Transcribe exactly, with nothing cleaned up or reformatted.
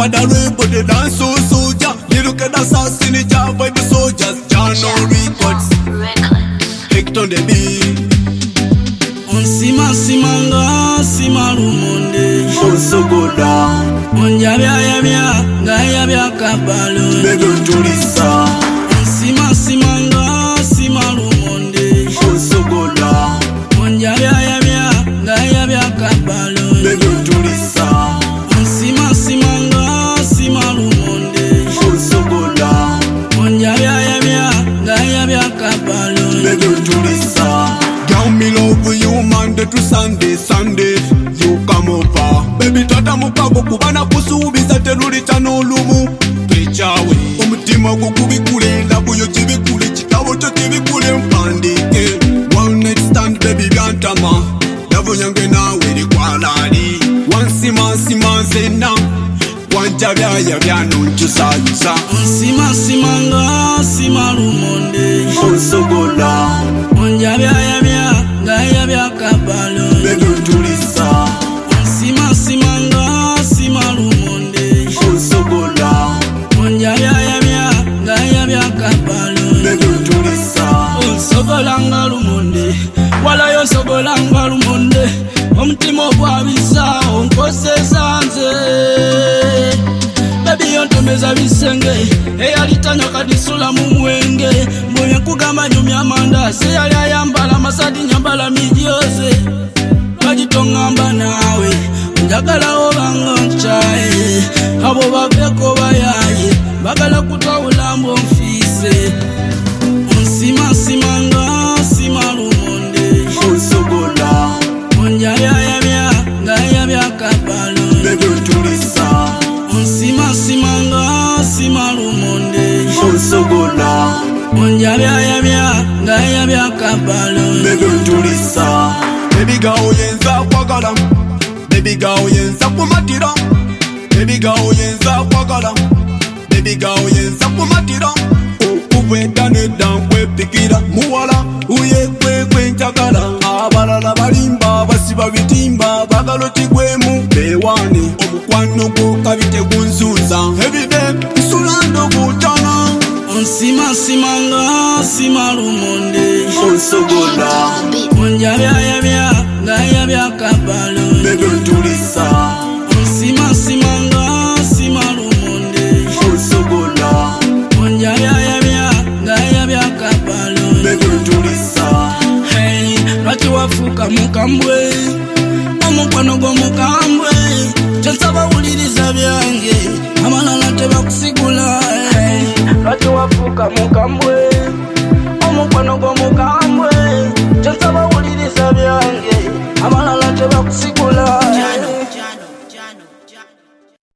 Father but they dance so soldier. You look at assassin, job by the soldiers. Jano Records, Hector the beat. On sima simanga simarumonde. On so go down. On yabia yabia gayabia kabalo. Bedo Julissa. On sima simanga simarumonde. On so go down. On yabia yabia gayabia kabalo. Bedo Julissa. On sima simanga simarumonde. On so go down. On yabia yabia gayabia kabalo. Bedo Julissa. Girl, me love you Monday to Sunday, Sunday you come over. Baby tata mukabo kubana kusubiza teruri chano lumu pechawe. Omutima gwo kubikule ndabu yo kibikule kitabo kyo kibikule mpandike. One night stand baby byantama. Love yange nawe likwalali. Wansima sima zena. Wanja byaya byanonchusa yusa. Onsima simanga simarumonde. Onsogola. Onja byaya bya gaya bya kabalo. Bedo Julissa. Onsima simanga simarumonde. Onsogola. Onja byaya bya gaya bya kabalo. Bedo Julissa. Onsogola ngalumonde. Wala yo sogola ngalumonde. Omutima ogwabisa onkozesa nze. Baby yontomeza bisenge eyalitanya kadisula mu mwenge. Mbonye kugamba nyumya amanda se yali ayambala masadi nyambala midyoze. Bagitongamba nawe njagala obanga nchaye. Abo baveko bayaye bagala kutwawula mbo nfise. Onsima simanga simarumonde. Onsogola. Onja byaya bya gaya bya kabalo. Bedo Julissa. Onsima simanga simarumonde. Onsogola. Onja byaya bya gaya bya kabalo. Bedo Julissa. Baby girl yenza kwagala. Baby girl yenza kumatira. Baby girl yenza kwagala. Baby girl yenza kumatira. Okubweda nedda nkwepikira. Muwala uye kwe kwe njagala. Abalala balimba basiba bitimba bagalo kigwemu bewani. Omukwano gwo kabite gunzuza. Everyday nsulando gutana. Onsima simanga simarumonde. Onsogola. Onja byaya bya gaya bya kabalo. Bedo Julissa. Onsima simanga simarumonde. Onsogola. Onja byaya bya gaya bya kabalo. Bedo Julissa. Hey, lwaki wafuuka mukambwe. Omukwano gw'omukambwe. Kyensaba wuliriza byange. Amalala tebakusigula. Hey, lwaki wafuuka mukambwe. Omukwano gw'omukambwe.